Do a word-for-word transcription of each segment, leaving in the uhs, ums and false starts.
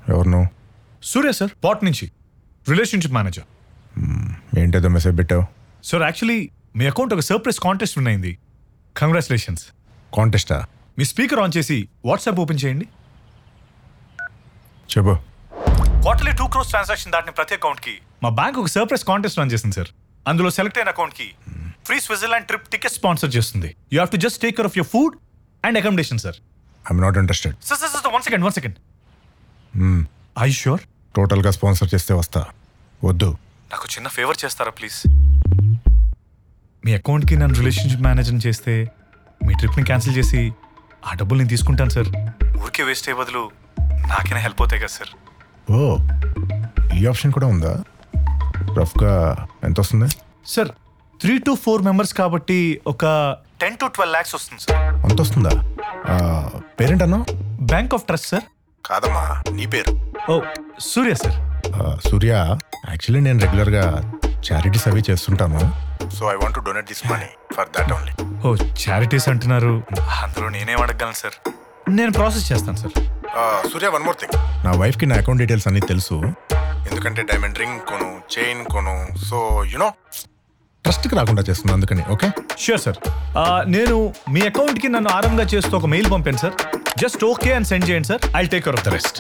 ఎవరు నువ్వు? సూర్య సార్, పాట్ నుంచి రిలేషన్షిప్ మేనేజర్. ఏంటేదో మెసేజ్ పెట్టావు? సార్ యాక్చువల్లీ మీ అకౌంట్ ఒక సర్ప్రైజ్ కాంటెస్ట్ ఉన్నింది. కంగ్రాచులేషన్స్. కాంటెస్టా? మీ స్పీకర్ ఆన్ చేసి వాట్సాప్ ఓపెన్ చేయండి. చెప్పు. క్వార్టర్లీ టూ క్రోర్స్ ట్రాన్సాక్షన్ దాటిన ప్రతి అకౌంట్కి మా బ్యాంక్ ఒక సర్ప్రైజ్ కాంటెస్ట్ రన్ చేసింది సార్. అందులో సెలెక్ట్ అయిన అకౌంట్కి free Switzerland trip ticket sponsor చేస్తుంది. You have to just take care of your food and accommodation sir. I'm not interested. Sir sir sir one second one second I sure? టోటల్గా sponsor చేస్తే వస్తా. వద్దు. నాకు చిన్న favour చేస్తారా please? మీ అకౌంట్కి నన్ను రిలేషన్షిప్ మేనేజర్ చేస్తే మీ ట్రిప్ని క్యాన్సిల్ చేసి ఆ డబ్బులు నేను తీసుకుంటాను సార్. ఊరికే వేస్ట్ అయ్యే బదులు నాకైనా హెల్ప్ అవుతాయి కదా సార్. ఓ, ఈ ఆప్షన్ కూడా ఉందా? రఫ్గా ఎంత వస్తుంది? Sir three to four members కాబట్టి ఒక టెన్ టు ట్వెల్వ్ ల్యాక్స్ వస్తుంది సార్. అంత వస్తుందా? పేరెంట్ అన్నా? Bank of trust sir. కాదమ్మా, నీ పేరు? ఓ సూర్య సార్. సూర్య, యాక్చువల్లీ నేను రెగ్యులర్గా చారిటీస్ అవి చేస్తుంటాను. So I want to donate this money for that only. Oh charities అంటున్నారు, అందులో నేనేం అడగలను సార్. నేను ప్రాసెస్ చేస్తాను sir. Surya, one more thing. నా వైఫ్కి నా అకౌంట్ డీటెయిల్స్ అన్నీ తెలుసు. ఎందుకంటే డైమండ్ రింగ్ కొను, చైన్ కొను. సో యునో ట్రస్ట్కి రాకుండా చేస్తున్నా, అందుకని. Okay sure sir. నేను మీ అకౌంట్కి నన్ను ఆరంగా చేస్తూ ఒక మెయిల్ పంపాను సార్. జస్ట్ ఓకే అని సెండ్ చేయండి sir. I take care of the rest.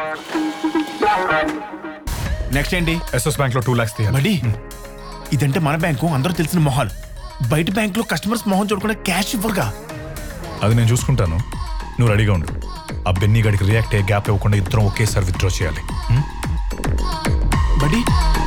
Next ఏంటి? ఎస్ఎస్ బ్యాంక్లో టూ ల్యాక్స్ తీయాలి. బడి, ఇదంటే మన బ్యాంకు, అందరూ తెలిసిన మొహాలు. బయట బ్యాంకులో కస్టమర్స్ మొహం చూడకుండా క్యాష్ ఇవ్వరుగా. అది నేను చూసుకుంటాను, నువ్వు రెడీగా ఉండు. ఆ బెన్నీ గడికి రియాక్ట్ అయ్యే గ్యాప్ ఇవ్వకుండా ఇద్దరం ఒకేసారి విత్డ్రా చేయాలి. బడి